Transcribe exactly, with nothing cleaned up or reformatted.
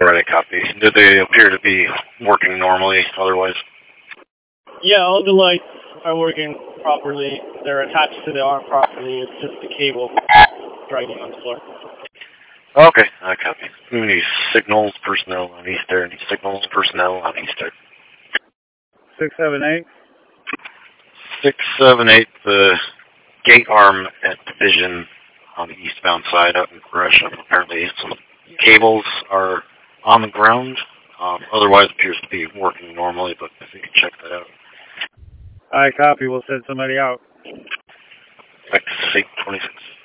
Alright, copy. Did they appear to be working normally otherwise? Yeah, all the lights are working properly. They're attached to the arm properly. It's just the cable dragging on the floor. Okay, I copy. Any signals, personnel on Easter? Any signals, personnel on Easter? six seven eight. six seven eight, the gate arm at Division on the eastbound side out in Gresham. Apparently some cables are on the ground. Um, otherwise appears to be working normally, but if you can check that out. I copy. We'll send somebody out. Back to state twenty-six.